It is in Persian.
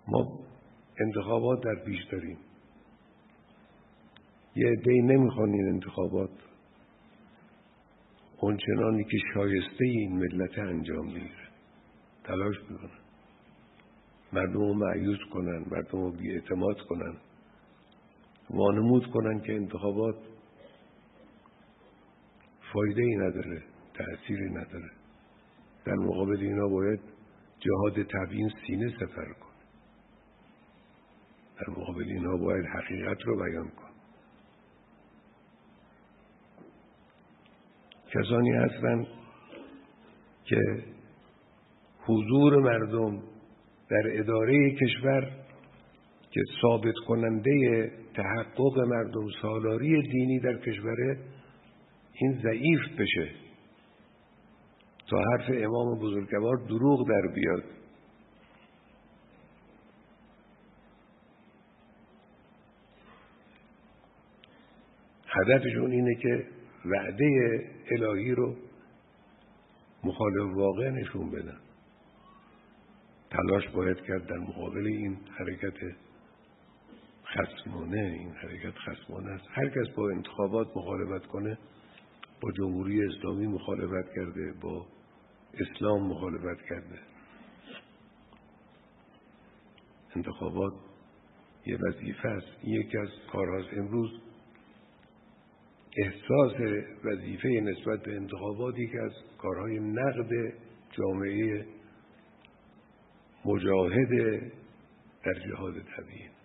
ما انتخابات در پیش داریم. یه عده‌ای نمیخوان این انتخابات اونچنانی که شایسته این ملت انجام بگیره، تلاش بکنن مردم رو مایوس کنن، مردم رو بی‌اعتماد کنن، وانمود کنن که انتخابات فایده ای نداره، تأثیری نداره. در مقابل اینا باید جهاد تبیین سینه سپر کنه، در مقابل اینا باید حقیقت رو بیان کنه. کسانی هستند که حضور مردم در اداره کشور که ثابت کننده تحقق مردم سالاری دینی در کشوره، این ضعیف بشه تا حرف امام بزرگوار دروغ در بیاد. هدفشون اینه که وعده الهی رو مخالف واقع نشون بدن. تلاش باید کرد در مقابل این حرکت خصمانه. این حرکت خصمانه است. هر کس با انتخابات مخالفت کنه با جمهوری اسلامی مخالفت کرده، با اسلام مخالفت کرده. انتخابات یه وظیفه است. یکی از کارهاست. امروز احساس وظیفه نسبت به انتخابات یکی از کارهای نقد جامعه مجاهد در جهاد تبیین.